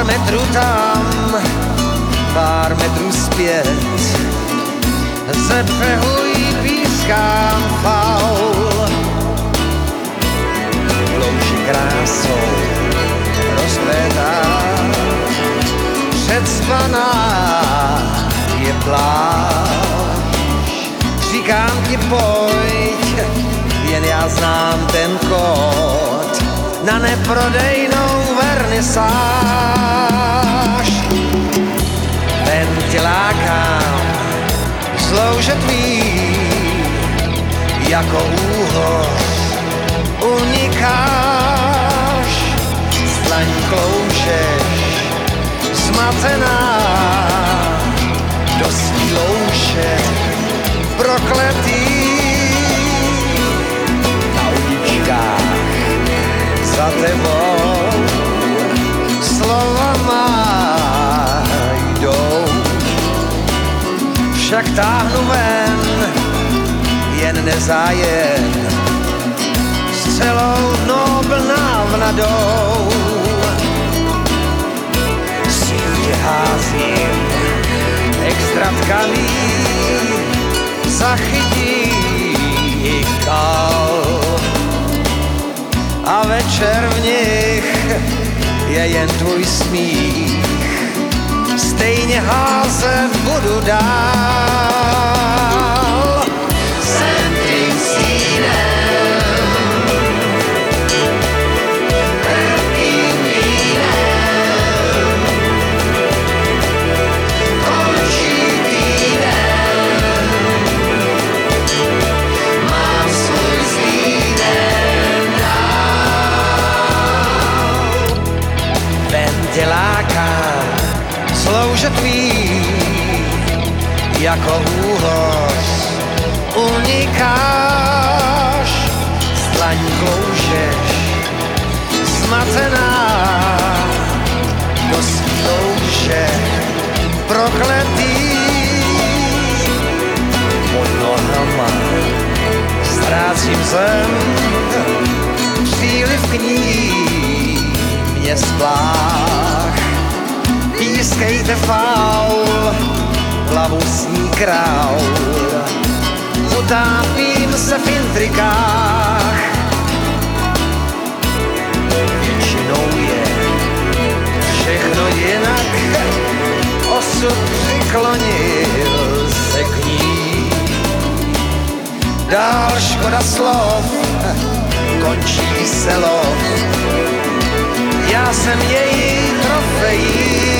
metrů tam, pár metrů zpět, ze břehu jí pískám faul. Louži krásou rozkvétá, předspaná je pláž. Říkám ti pojď, jen já znám ten kód na neprodejnou vernisáž. Ven tě lákám, slouže tvý, jako úhoř unikáš. Zlaň kloužeš, zmatená, do svý louše prokletý. Na uličkách za tebou slovama jdou, však táhnu ven, jen nezájem, s celou nobl návnadou. Sítě házím, extra tkaný, zachytí i kal. A večer v nich je jen tvůj smích, stejně házet budu dál. Jsem tvým stínem, trpkým vínem, končí týden, mám svůj zlý den dál. Ven tě lákám, slouže tvý, jako úhoř unikáš. Zdlaň kloužeš, zmatená, do svý louže prokletý. Pod nohama ztrácím zem, příliv k ní mě splách. Pískejte faul, plavu sní král, utápím se v intrikách. Většinou je všechno jinak, osud přiklonil se k ní. Dál škoda slov, končí se lov, já jsem její trofejí.